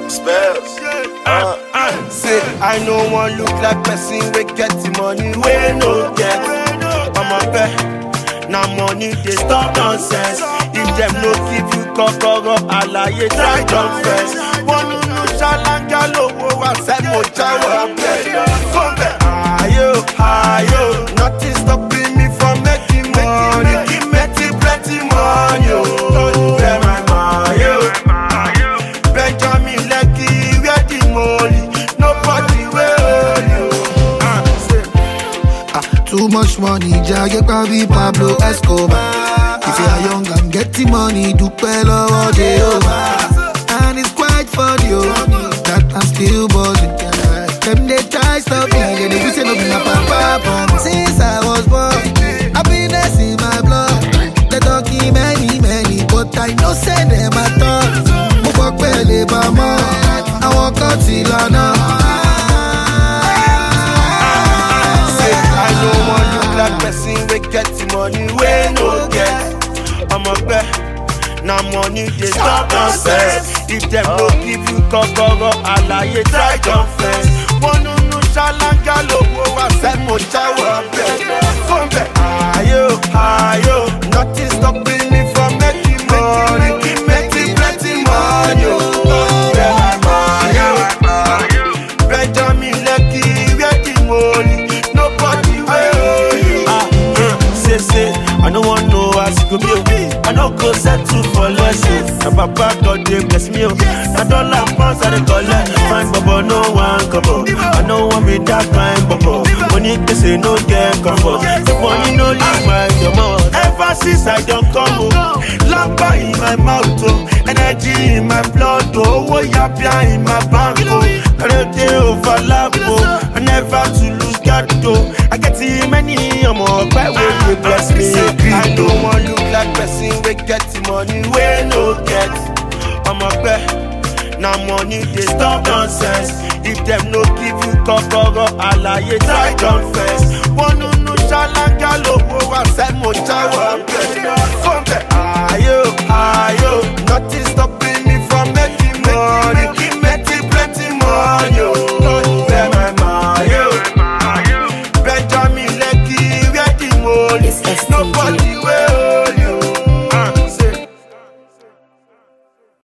Spells. Say I no one look like person we get the money we no get. I'm a bet. Now money they stop nonsense. If them no give you kokoro, alaye try confess. One no shalanga lowo wa se mo jawa bet. Come back, ayo, nothing stopping me from making money. Making plenty money, oh. Where my money, Benjamin Lekki, where the money? Nobody will you. Too much money, Jagge Pabi Pablo Escobar. If you are young and getting money, do well all day over. And it's quite funny, that I'm still buzzing. Them they try stop me, they do say no be my papa. Since I was born, happiness in my blood. They talking many, but I know say them at all. Mo walk belly by more, I walk out till I know. I don't want look like person we get the money we no get. I'm a bet. Now money they stop nonsense. If them no give you kokoro, alaye try confess. One no shalanga lowo wa se mo jawa bet. Come back, ayo, nothing stopping me from making money. Making plenty money, oh. Where my money, Benjamin Lekki, where the money? Nobody will you. Say, I don't want no ass go be. I don't go settle for less. My papa God they bless me. I don't like pounds I collect. Fine bubble, no one couple. I don't want me that kind bubble. Money they say no get comfort. The money no leave my mouth. Ever since I don't come home, lamba in my mouth, energy in my blood, oh, yapia in my bank, oh, they overlap, oh, I never to lose God, oh. I get too many, I'm all by way they bless me. I don't want look like person we get the money we no get. I'm a bet. Now money they stop nonsense. If them no give you kokoro, alaye try confess. One no shalanga lowo wa se mo jawa bet.